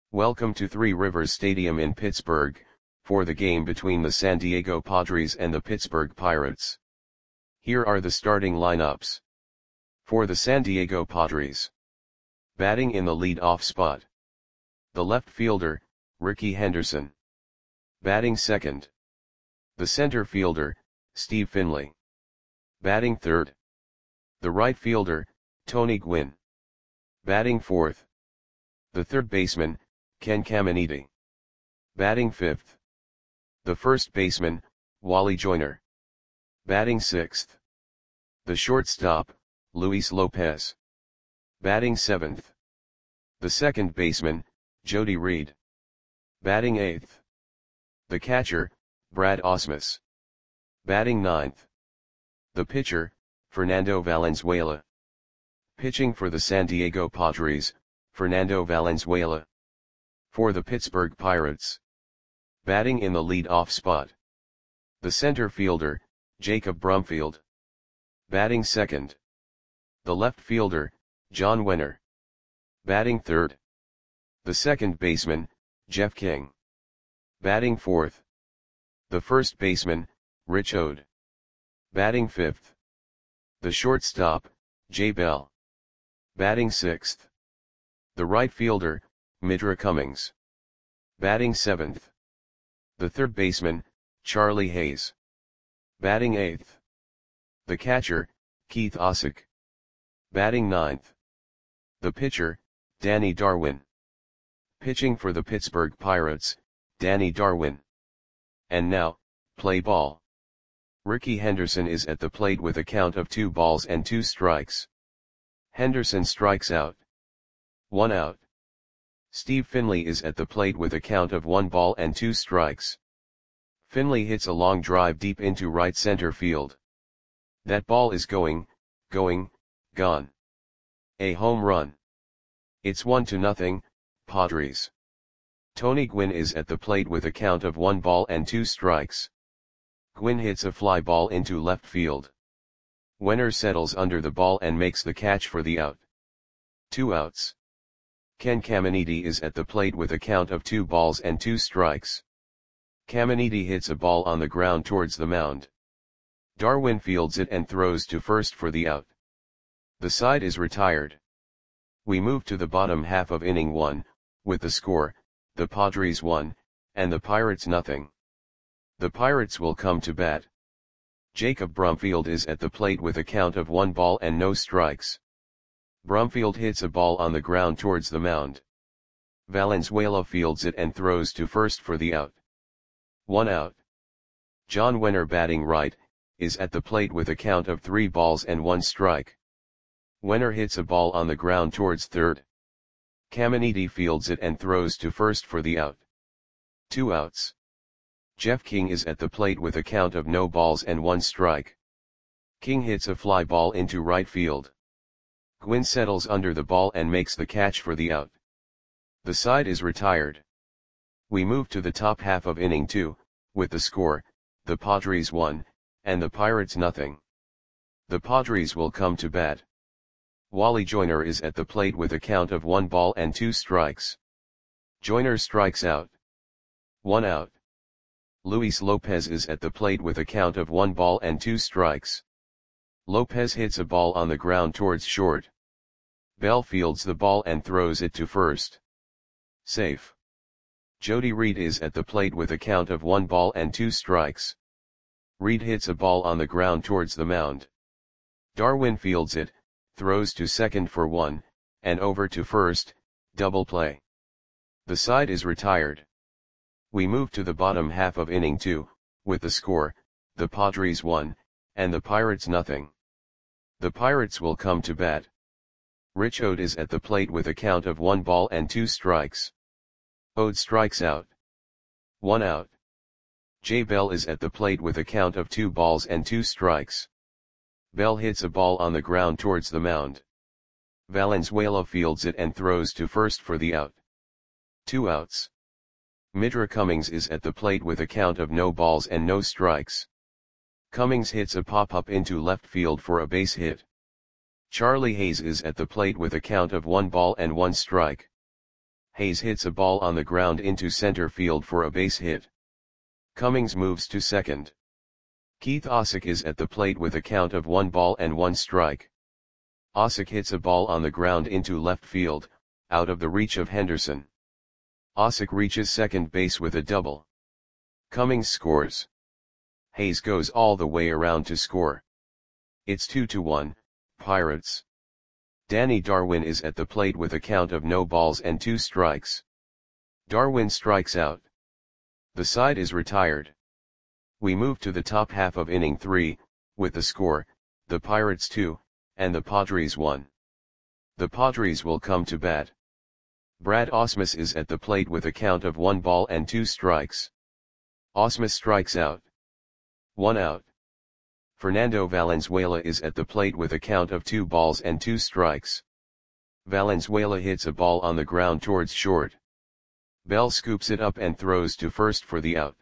Welcome to Three Rivers Stadium in Pittsburgh, for the game between the San Diego Padres and the Pittsburgh Pirates. Here are the starting lineups. For the San Diego Padres. Batting in the lead-off spot. The left fielder, Rickey Henderson. Batting second. The center fielder, Steve Finley. Batting third. The right fielder, Tony Gwynn. Batting fourth. The third baseman, Ken Caminiti. Batting fifth. The first baseman, Wally Joyner. Batting sixth. The shortstop, Luis Lopez. Batting seventh. The second baseman, Jody Reed. Batting eighth. The catcher, Brad Ausmus. Batting ninth. The pitcher, Fernando Valenzuela. Pitching for the San Diego Padres, Fernando Valenzuela. For the Pittsburgh Pirates. Batting in the lead-off spot. The center fielder, Jacob Brumfield. Batting second. The left fielder, John Wenner. Batting third. The second baseman, Jeff King. Batting fourth. The first baseman, Rich Ode. Batting fifth. The shortstop, Jay Bell. Batting sixth. The right fielder, Midra Cummings. Batting seventh. The third baseman, Charlie Hayes. Batting eighth. The catcher, Keith Osick. Batting ninth. The pitcher, Danny Darwin. Pitching for the Pittsburgh Pirates, Danny Darwin. And now, play ball. Rickey Henderson is at the plate with a count of 2 balls and 2 strikes. Henderson strikes out. 1 out. Steve Finley is at the plate with a count of 1 ball and 2 strikes. Finley hits a long drive deep into right center field. That ball is gone. A home run. It's 1-0, Padres. Tony Gwynn is at the plate with a count of 1 ball and 2 strikes. Gwynn hits a fly ball into left field. Wenner settles under the ball and makes the catch for the out. 2 outs. Ken Caminiti is at the plate with a count of 2 balls and 2 strikes. Caminiti hits a ball on the ground towards the mound. Darwin fields it and throws to first for the out. The side is retired. We move to the bottom half of inning 1, with the score, the Padres 1, and the Pirates nothing. The Pirates will come to bat. Jacob Brumfield is at the plate with a count of 1 ball and no strikes. Brumfield hits a ball on the ground towards the mound. Valenzuela fields it and throws to first for the out. 1 out. John Wenner, batting right, is at the plate with a count of 3 balls and 1 strike. Wenner hits a ball on the ground towards third. Caminiti fields it and throws to first for the out. 2 outs. Jeff King is at the plate with a count of no balls and 1 strike. King hits a fly ball into right field. Gwynn settles under the ball and makes the catch for the out. The side is retired. We move to the top half of inning 2, with the score, the Padres 1, and the Pirates nothing. The Padres will come to bat. Wally Joyner is at the plate with a count of 1 ball and 2 strikes. Joyner strikes out. 1 out. Luis Lopez is at the plate with a count of 1 ball and 2 strikes. Lopez hits a ball on the ground towards short. Bell fields the ball and throws it to first. Safe. Jody Reed is at the plate with a count of 1 ball and 2 strikes. Reed hits a ball on the ground towards the mound. Darwin fields it, throws to second for 1, and over to first, double play. The side is retired. We move to the bottom half of inning 2, with the score, the Padres 1, and the Pirates nothing. The Pirates will come to bat. Rich Ode is at the plate with a count of 1 ball and 2 strikes. Ode strikes out. 1 out. Jay Bell is at the plate with a count of 2 balls and 2 strikes. Bell hits a ball on the ground towards the mound. Valenzuela fields it and throws to first for the out. 2 outs. Midra Cummings is at the plate with a count of no balls and no strikes. Cummings hits a pop-up into left field for a base hit. Charlie Hayes is at the plate with a count of 1 ball and 1 strike. Hayes hits a ball on the ground into center field for a base hit. Cummings moves to second. Keith Osick is at the plate with a count of 1 ball and 1 strike. Osick hits a ball on the ground into left field, out of the reach of Henderson. Osick reaches second base with a double. Cummings scores. Hayes goes all the way around to score. It's 2-1, Pirates. Danny Darwin is at the plate with a count of no balls and 2 strikes. Darwin strikes out. The side is retired. We move to the top half of inning 3, with the score, the Pirates 2, and the Padres 1. The Padres will come to bat. Brad Ausmus is at the plate with a count of 1 ball and 2 strikes. Ausmus strikes out. 1 out. Fernando Valenzuela is at the plate with a count of 2 balls and 2 strikes. Valenzuela hits a ball on the ground towards short. Bell scoops it up and throws to first for the out.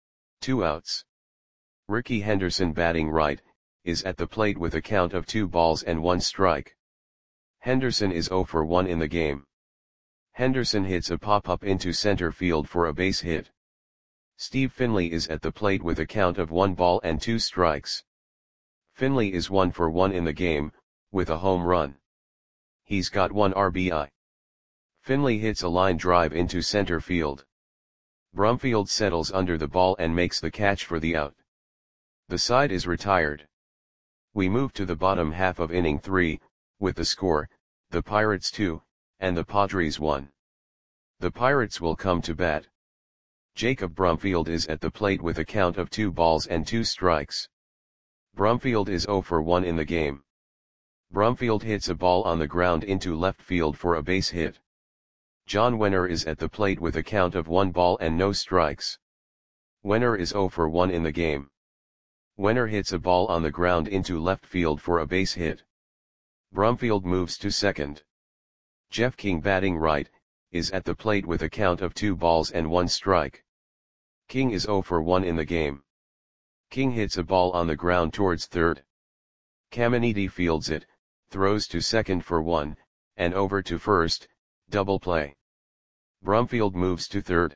2 outs. Ricky Henderson, batting right, is at the plate with a count of 2 balls and 1 strike. Henderson is 0 for 1 in the game. Henderson hits a pop-up into center field for a base hit. Steve Finley is at the plate with a count of 1 ball and 2 strikes. Finley is 1 for 1 in the game, with a home run. He's got 1 RBI. Finley hits a line drive into center field. Brumfield settles under the ball and makes the catch for the out. The side is retired. We move to the bottom half of inning 3, with the score, the Pirates 2, and the Padres 1. The Pirates will come to bat. Jacob Brumfield is at the plate with a count of 2 balls and 2 strikes. Brumfield is 0 for 1 in the game. Brumfield hits a ball on the ground into left field for a base hit. John Wenner is at the plate with a count of 1 ball and no strikes. Wenner is 0 for 1 in the game. Wenner hits a ball on the ground into left field for a base hit. Brumfield moves to second. Jeff King, batting right, is at the plate with a count of 2 balls and 1 strike. King is 0 for 1 in the game. King hits a ball on the ground towards third. Caminiti fields it, throws to second for 1, and over to first, double play. Brumfield moves to third.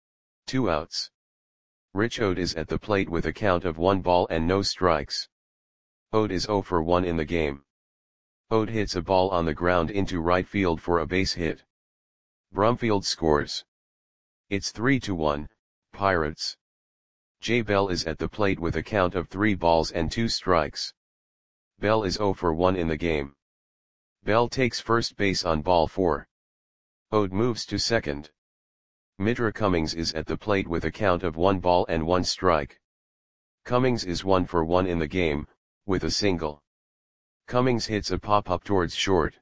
2 outs. Rich Ode is at the plate with a count of 1 ball and no strikes. Ode is 0 for 1 in the game. Ode hits a ball on the ground into right field for a base hit. Brumfield scores. It's 3-1, Pirates. Jay Bell is at the plate with a count of 3 balls and 2 strikes. Bell is 0 for 1 in the game. Bell takes first base on ball 4. Ode moves to second. Mitra Cummings is at the plate with a count of 1 ball and 1 strike. Cummings is 1 for 1 in the game, with a single. Cummings hits a pop-up towards short.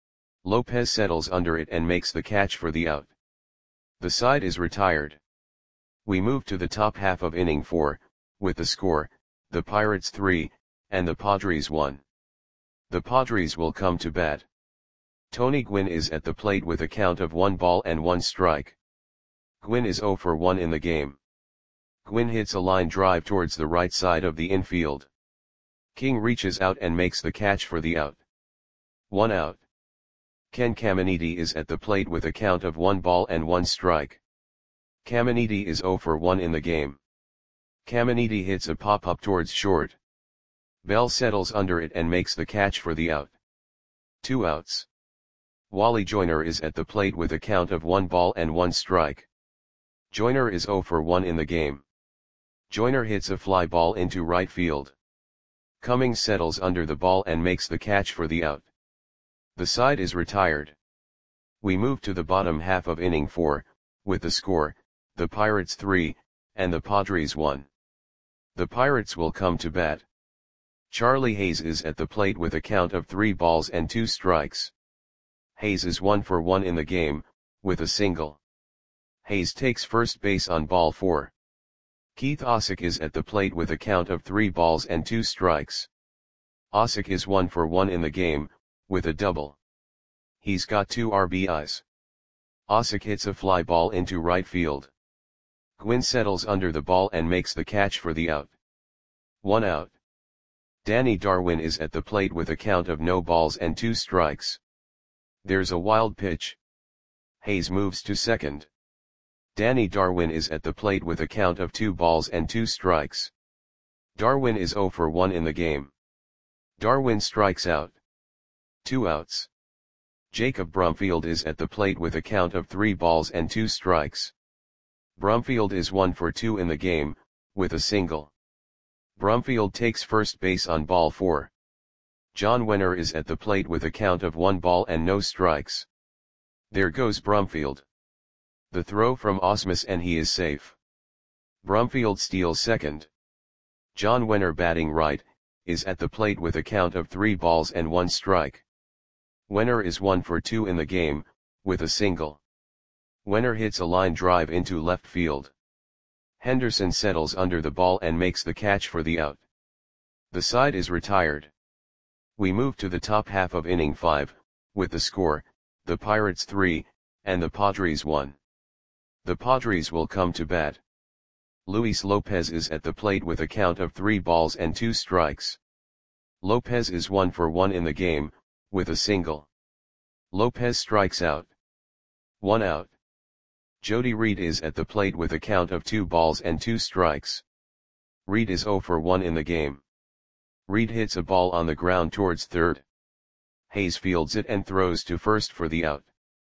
Lopez settles under it and makes the catch for the out. The side is retired. We move to the top half of inning 4, with the score, the Pirates 3, and the Padres 1. The Padres will come to bat. Tony Gwynn is at the plate with a count of 1 ball and 1 strike. Gwynn is 0 for 1 in the game. Gwynn hits a line drive towards the right side of the infield. King reaches out and makes the catch for the out. 1 out. Ken Caminiti is at the plate with a count of 1 ball and 1 strike. Caminiti is 0 for 1 in the game. Caminiti hits a pop-up towards short. Bell settles under it and makes the catch for the out. 2 outs. Wally Joyner is at the plate with a count of 1 ball and 1 strike. Joyner is 0 for 1 in the game. Joyner hits a fly ball into right field. Cummings settles under the ball and makes the catch for the out. The side is retired. We move to the bottom half of inning 4, with the score, the Pirates 3, and the Padres 1. The Pirates will come to bat. Charlie Hayes is at the plate with a count of 3 balls and 2 strikes. Hayes is 1 for 1 in the game, with a single. Hayes takes first base on ball 4. Keith Osick is at the plate with a count of 3 balls and 2 strikes. Osick is 1 for 1 in the game, with a double. He's got 2 RBIs. Osick hits a fly ball into right field. Gwynn settles under the ball and makes the catch for the out. 1 out. Danny Darwin is at the plate with a count of no balls and 2 strikes. There's a wild pitch. Hayes moves to second. Danny Darwin is at the plate with a count of 2 balls and 2 strikes. Darwin is 0 for 1 in the game. Darwin strikes out. 2 outs. Jacob Brumfield is at the plate with a count of 3 balls and 2 strikes. Brumfield is 1 for 2 in the game, with a single. Brumfield takes first base on ball 4. John Wenner is at the plate with a count of 1 ball and no strikes. There goes Brumfield. The throw from Ausmus and he is safe. Brumfield steals second. John Wenner, batting right, is at the plate with a count of 3 balls and 1 strike. Wenner is 1 for 2 in the game, with a single. Wenner hits a line drive into left field. Henderson settles under the ball and makes the catch for the out. The side is retired. We move to the top half of inning 5, with the score, the Pirates 3, and the Padres 1. The Padres will come to bat. Luis Lopez is at the plate with a count of 3 balls and 2 strikes. Lopez is 1 for 1 in the game, with a single. Lopez strikes out. 1 out. Jody Reed is at the plate with a count of 2 balls and 2 strikes. Reed is 0 for 1 in the game. Reed hits a ball on the ground towards third. Hayes fields it and throws to first for the out.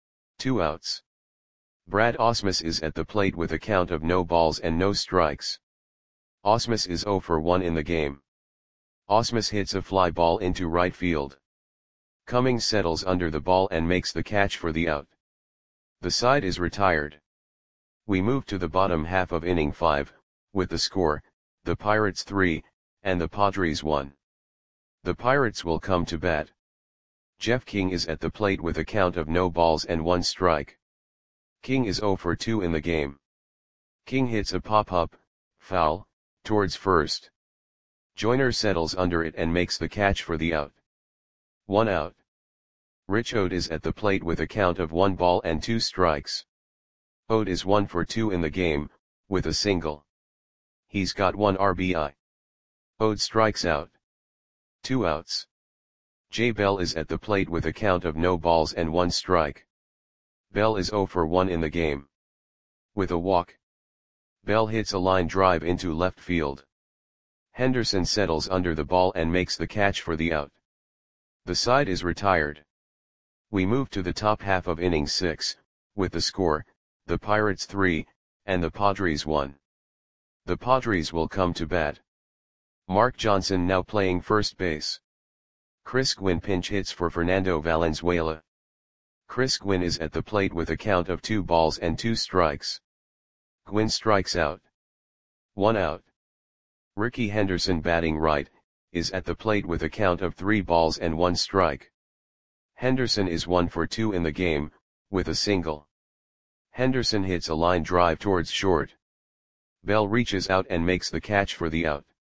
2 outs. Brad Ausmus is at the plate with a count of no balls and no strikes. Ausmus is 0 for 1 in the game. Ausmus hits a fly ball into right field. Cummings settles under the ball and makes the catch for the out. The side is retired. We move to the bottom half of inning 5, with the score, the Pirates 3, and the Padres 1. The Pirates will come to bat. Jeff King is at the plate with a count of no balls and 1 strike. King is 0 for 2 in the game. King hits a pop-up, foul, towards first. Joyner settles under it and makes the catch for the out. 1 out. Rich Ode is at the plate with a count of 1 ball and 2 strikes. Ode is 1 for 2 in the game, with a single. He's got 1 RBI. Ode strikes out. 2 outs. Jay Bell is at the plate with a count of no balls and 1 strike. Bell is 0 for 1 in the game. With a walk. Bell hits a line drive into left field. Henderson settles under the ball and makes the catch for the out. The side is retired. We move to the top half of inning 6, with the score, the Pirates 3, and the Padres 1. The Padres will come to bat. Mark Johnson now playing first base. Chris Gwynn pinch hits for Fernando Valenzuela. Chris Gwynn is at the plate with a count of 2 balls and 2 strikes. Gwynn strikes out. 1 out. Ricky Henderson, batting right, is at the plate with a count of 3 balls and 1 strike. Henderson is 1 for 2 in the game, with a single. Henderson hits a line drive towards short. Bell reaches out and makes the catch for the out.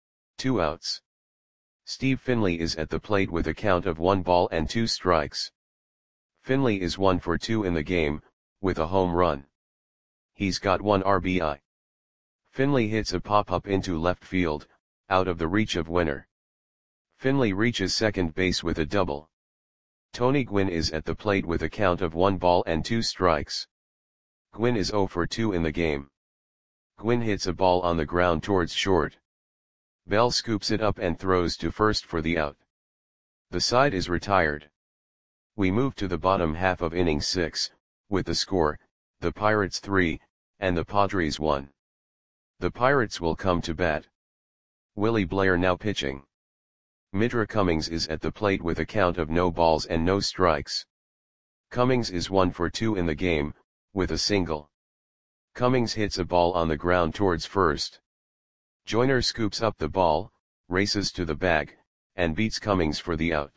2 outs. Steve Finley is at the plate with a count of 1 ball and 2 strikes. Finley is 1 for 2 in the game, with a home run. He's got 1 RBI. Finley hits a pop-up into left field, out of the reach of Wenner. Finley reaches second base with a double. Tony Gwynn is at the plate with a count of 1 ball and 2 strikes. Gwynn is 0 for 2 in the game. Gwynn hits a ball on the ground towards short. Bell scoops it up and throws to first for the out. The side is retired. We move to the bottom half of inning 6, with the score, the Pirates 3, and the Padres 1. The Pirates will come to bat. Willie Blair now pitching. Mitra Cummings is at the plate with a count of no balls and no strikes. Cummings is 1 for 2 in the game, with a single. Cummings hits a ball on the ground towards first. Joyner scoops up the ball, races to the bag, and beats Cummings for the out.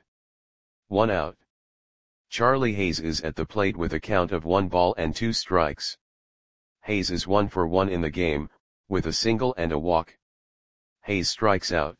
1 out. Charlie Hayes is at the plate with a count of 1 ball and 2 strikes. Hayes is 1 for 1 in the game, with a single and a walk. Hayes strikes out.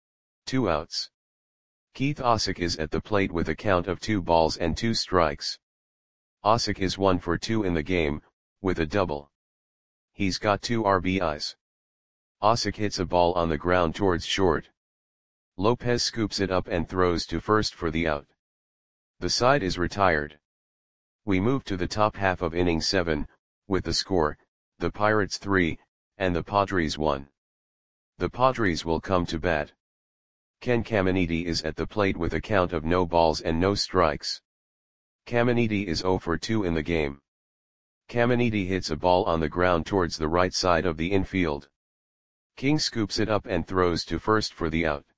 2 outs. Keith Osick is at the plate with a count of 2 balls and 2 strikes. Osick is 1 for 2 in the game, with a double. He's got 2 RBIs. Osick hits a ball on the ground towards short. Lopez scoops it up and throws to first for the out. The side is retired. We move to the top half of inning 7, with the score, the Pirates 3, and the Padres 1. The Padres will come to bat. Ken Caminiti is at the plate with a count of no balls and no strikes. Caminiti is 0 for 2 in the game. Caminiti hits a ball on the ground towards the right side of the infield. King scoops it up and throws to first for the out.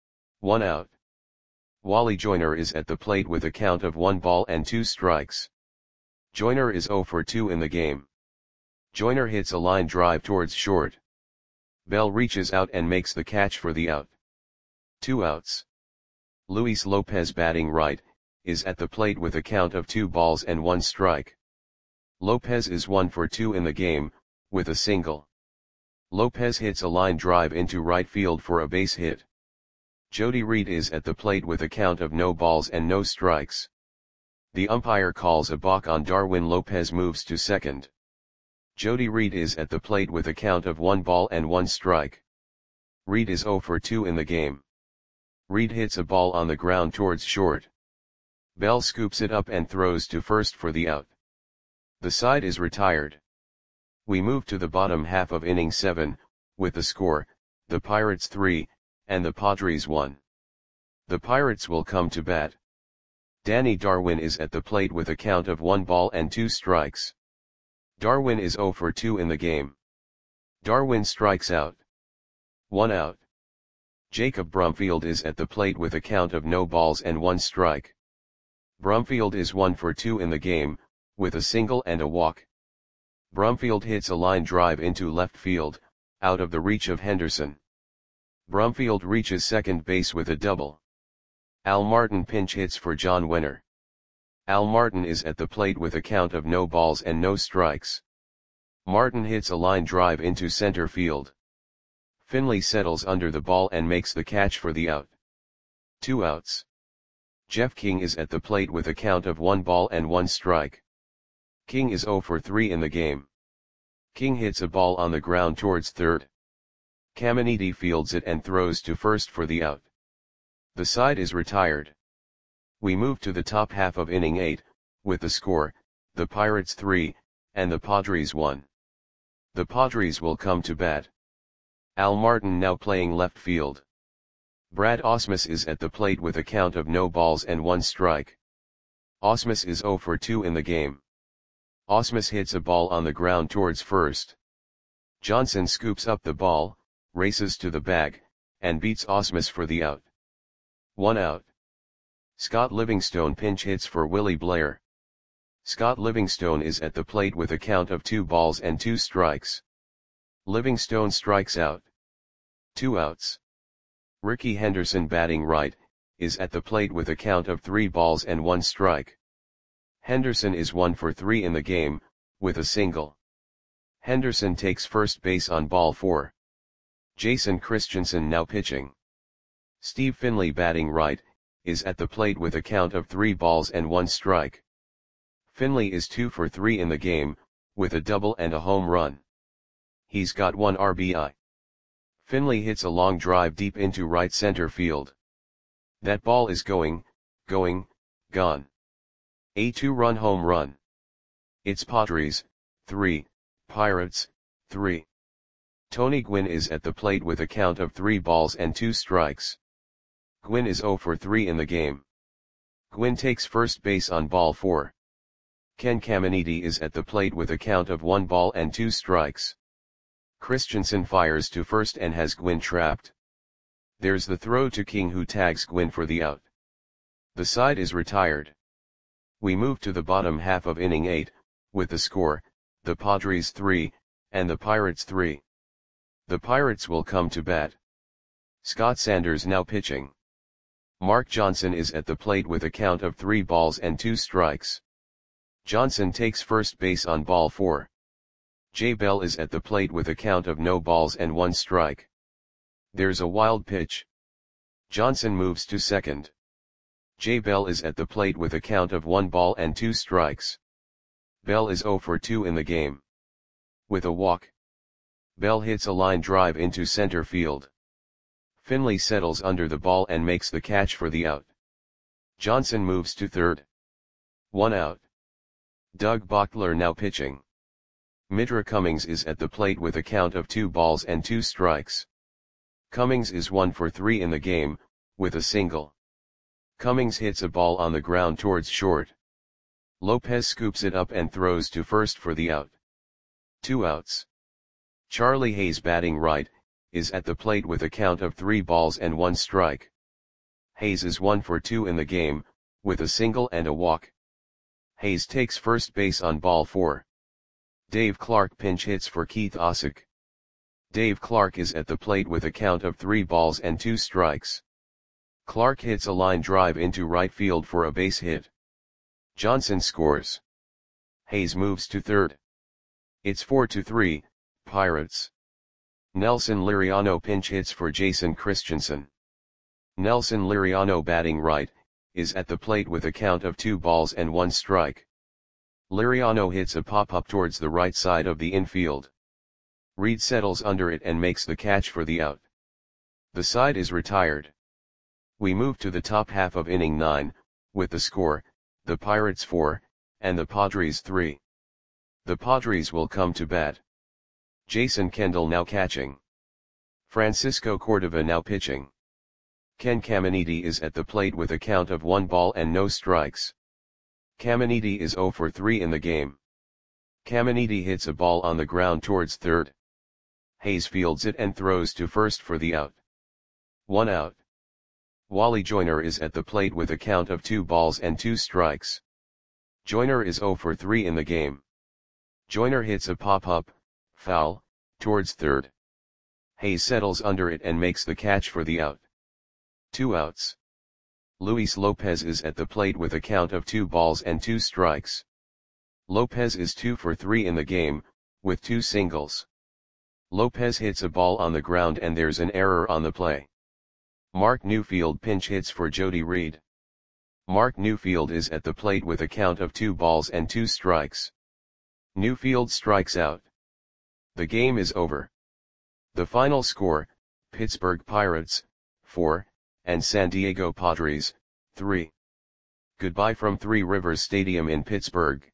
1 out. Wally Joyner is at the plate with a count of 1 ball and 2 strikes. Joyner is 0 for 2 in the game. Joyner hits a line drive towards short. Bell reaches out and makes the catch for the out. 2 outs. Luis Lopez, batting right, is at the plate with a count of 2 balls and 1 strike. Lopez is 1 for 2 in the game, with a single. Lopez hits a line drive into right field for a base hit. Jody Reed is at the plate with a count of no balls and no strikes. The umpire calls a balk on Darwin. Lopez moves to second. Jody Reed is at the plate with a count of 1 ball and 1 strike. Reed is 0 for 2 in the game. Reed hits a ball on the ground towards short. Bell scoops it up and throws to first for the out. The side is retired. We move to the bottom half of inning 7, with the score, the Pirates 3, and the Padres 1. The Pirates will come to bat. Danny Darwin is at the plate with a count of 1 ball and 2 strikes. Darwin is 0 for 2 in the game. Darwin strikes out. 1 out. Jacob Brumfield is at the plate with a count of no balls and 1 strike. Brumfield is 1 for 2 in the game, with a single and a walk. Brumfield hits a line drive into left field, out of the reach of Henderson. Brumfield reaches second base with a double. Al Martin pinch hits for John Wenner. Al Martin is at the plate with a count of no balls and no strikes. Martin hits a line drive into center field. Finley settles under the ball and makes the catch for the out. 2 outs. Jeff King is at the plate with a count of 1 ball and 1 strike. King is 0 for 3 in the game. King hits a ball on the ground towards third. Caminiti fields it and throws to first for the out. The side is retired. We move to the top half of inning 8, with the score, the Pirates 3, and the Padres 1. The Padres will come to bat. Al Martin now playing left field. Brad Ausmus is at the plate with a count of no balls and 1 strike. Ausmus is 0 for 2 in the game. Ausmus hits a ball on the ground towards first. Johnson scoops up the ball, races to the bag, and beats Ausmus for the out. 1 out. Scott Livingstone pinch hits for Willie Blair. Scott Livingstone is at the plate with a count of 2 balls and 2 strikes. Livingstone strikes out. 2 outs. Ricky Henderson, batting right, is at the plate with a count of 3 balls and 1 strike. Henderson is 1 for 3 in the game, with a single. Henderson takes first base on ball 4. Jason Christensen now pitching. Steve Finley, batting right, is at the plate with a count of 3 balls and 1 strike. Finley is 2 for 3 in the game, with a double and a home run. He's got 1 RBI. Finley hits a long drive deep into right center field. That ball is going, gone. A 2-run home run. It's Padres 3, Pirates 3. Tony Gwynn is at the plate with a count of 3 balls and 2 strikes. Gwynn is 0 for 3 in the game. Gwynn takes first base on ball 4. Ken Caminiti is at the plate with a count of 1 ball and 2 strikes. Christensen fires to first and has Gwynn trapped. There's the throw to King, who tags Gwynn for the out. The side is retired. We move to the bottom half of inning 8, with the score, the Padres 3, and the Pirates 3. The Pirates will come to bat. Scott Sanders now pitching. Mark Johnson is at the plate with a count of 3 balls and 2 strikes. Johnson takes first base on ball 4. Jay Bell is at the plate with a count of no balls and 1 strike. There's a wild pitch. Johnson moves to second. Jay Bell is at the plate with a count of 1 ball and 2 strikes. Bell is 0 for 2 in the game. With a walk. Bell hits a line drive into center field. Finley settles under the ball and makes the catch for the out. Johnson moves to third. 1 out. Doug Bochtler now pitching. Mitra Cummings is at the plate with a count of 2 balls and 2 strikes. Cummings is 1 for 3 in the game, with a single. Cummings hits a ball on the ground towards short. Lopez scoops it up and throws to first for the out. 2 outs. Charlie Hayes batting right, is at the plate with a count of 3 balls and 1 strike. Hayes is 1 for 2 in the game, with a single and a walk. Hayes takes first base on ball 4. Dave Clark pinch hits for Keith Osick. Dave Clark is at the plate with a count of 3 balls and 2 strikes. Clark hits a line drive into right field for a base hit. Johnson scores. Hayes moves to third. It's 4-3, Pirates. Nelson Liriano pinch hits for Jason Christensen. Nelson Liriano batting right, is at the plate with a count of 2 balls and 1 strike. Liriano hits a pop-up towards the right side of the infield. Reed settles under it and makes the catch for the out. The side is retired. We move to the top half of inning 9, with the score, the Pirates 4, and the Padres 3. The Padres will come to bat. Jason Kendall now catching. Francisco Cordova now pitching. Ken Caminiti is at the plate with a count of 1 ball and no strikes. Caminiti is 0 for 3 in the game. Caminiti hits a ball on the ground towards third. Hayes fields it and throws to first for the out. 1 out. Wally Joyner is at the plate with a count of 2 balls and 2 strikes. Joyner is 0 for 3 in the game. Joyner hits a pop-up, foul, towards third. Hayes settles under it and makes the catch for the out. 2 outs. Luis Lopez is at the plate with a count of 2 balls and 2 strikes. Lopez is 2 for 3 in the game, with 2 singles. Lopez hits a ball on the ground and there's an error on the play. Mark Newfield pinch hits for Jody Reed. Mark Newfield is at the plate with a count of 2 balls and 2 strikes. Newfield strikes out. The game is over. The final score, Pittsburgh Pirates, 4, and San Diego Padres, 3. Goodbye from Three Rivers Stadium in Pittsburgh.